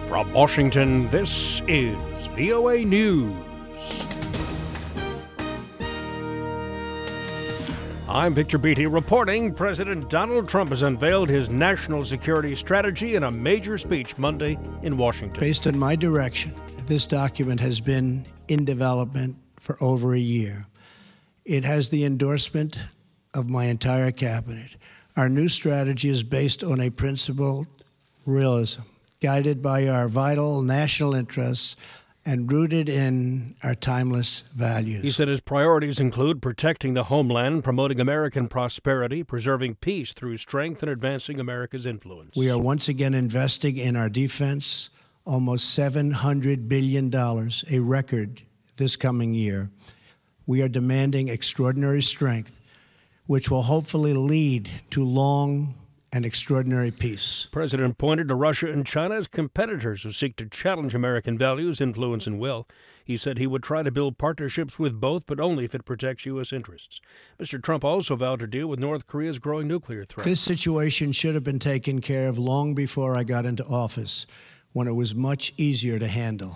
From Washington, this is VOA News. I'm Victor Beatty reporting President Donald Trump has unveiled his national security strategy in a major speech Monday in Washington. Based on my direction, this document has been in development for over a year. It has the endorsement of my entire cabinet. Our new strategy is based on a principled realism, guided by our vital national interests and rooted in our timeless values. He said his priorities include protecting the homeland, promoting American prosperity, preserving peace through strength, and advancing America's influence. We are once again investing in our defense, almost $700 billion, a record this coming year. We are demanding extraordinary strength, which will hopefully lead to long and extraordinary peace. The president pointed to Russia and China as competitors who seek to challenge American values, influence, and will. He said he would try to build partnerships with both, but only if it protects U.S. interests. Mr. Trump also vowed to deal with North Korea's growing nuclear threat. This situation should have been taken care of long before I got into office, when it was much easier to handle.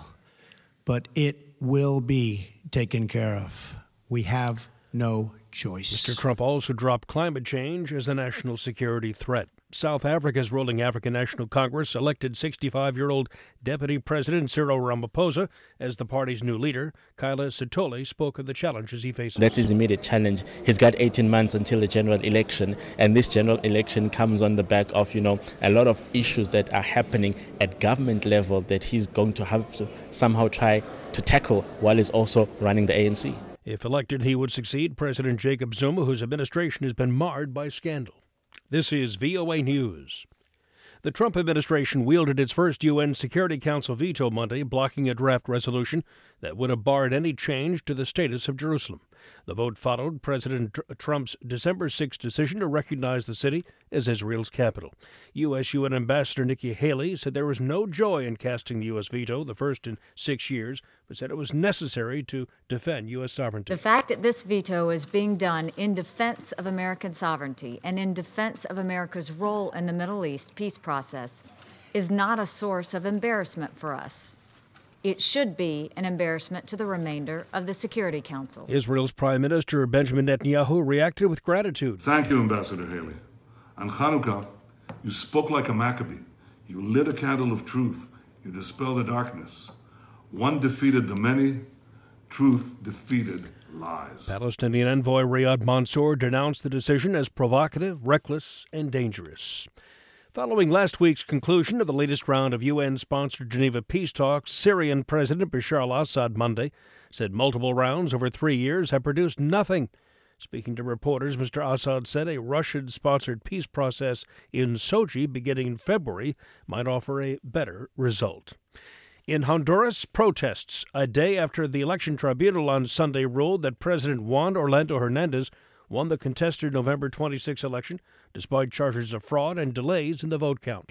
But it will be taken care of. We have no choice. Mr. Trump also dropped climate change as a national security threat. South Africa's ruling African National Congress elected 65-year-old Deputy President Cyril Ramaphosa as the party's new leader. Kaila Sithole spoke of the challenges he faces. That's his immediate challenge. He's got 18 months until the general election, and this general election comes on the back of, a lot of issues that are happening at government level that he's going to have to somehow try to tackle while he's also running the ANC. If elected, he would succeed President Jacob Zuma, whose administration has been marred by scandal. This is VOA News. The Trump administration wielded its first UN Security Council veto Monday, blocking a draft resolution that would have barred any change to the status of Jerusalem. The vote followed President Trump's December 6 decision to recognize the city as Israel's capital. U.S. UN Ambassador Nikki Haley said there was no joy in casting the U.S. veto, the first in 6 years, but said it was necessary to defend U.S. sovereignty. The fact that this veto is being done in defense of American sovereignty and in defense of America's role in the Middle East peace process is not a source of embarrassment for us. It should be an embarrassment to the remainder of the Security Council. Israel's Prime Minister Benjamin Netanyahu reacted with gratitude. Thank you, Ambassador Haley. On Hanukkah, you spoke like a Maccabee. You lit a candle of truth. You dispelled the darkness. One defeated the many. Truth defeated lies. Palestinian envoy Riyad Mansour denounced the decision as provocative, reckless, and dangerous. Following last week's conclusion of the latest round of UN-sponsored Geneva peace talks, Syrian President Bashar al-Assad Monday said multiple rounds over 3 years have produced nothing. Speaking to reporters, Mr. Assad said a Russian-sponsored peace process in Sochi beginning in February might offer a better result. In Honduras, protests a day after the election tribunal on Sunday ruled that President Juan Orlando Hernandez won the contested November 26 election, despite charges of fraud and delays in the vote count.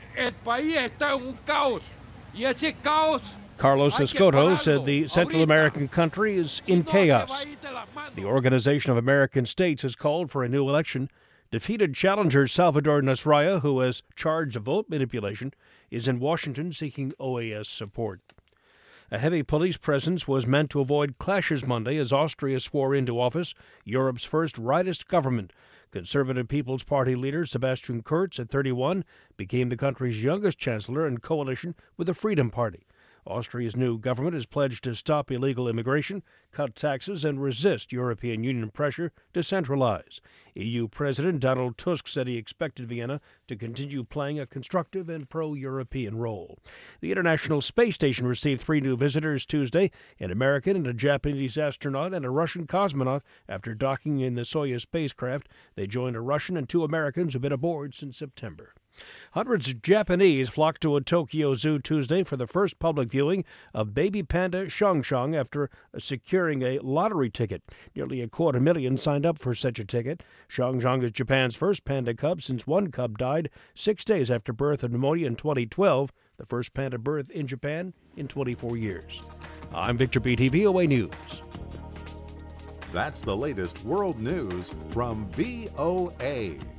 Carlos Escoto said the Central American country is in chaos. The Organization of American States has called for a new election. Defeated challenger Salvador Nasralla, who has charged of vote manipulation, is in Washington seeking OAS support. A heavy police presence was meant to avoid clashes Monday as Austria swore into office Europe's first rightist government. Conservative People's Party leader Sebastian Kurz, at 31, became the country's youngest chancellor in coalition with the Freedom Party. Austria's new government has pledged to stop illegal immigration, cut taxes, and resist European Union pressure to centralize. EU President Donald Tusk said he expected Vienna to continue playing a constructive and pro-European role. The International Space Station received 3 new visitors Tuesday, an American and a Japanese astronaut and a Russian cosmonaut. After docking in the Soyuz spacecraft, they joined a Russian and 2 Americans who've been aboard since September. Hundreds of Japanese flocked to a Tokyo zoo Tuesday for the first public viewing of baby panda Xiangxiang after securing a lottery ticket. Nearly 250,000 signed up for such a ticket. Xiangxiang is Japan's first panda cub since one cub died 6 days after birth of pneumonia in 2012, the first panda birth in Japan in 24 years. I'm Victor Beatty, VOA News. That's the latest world news from VOA.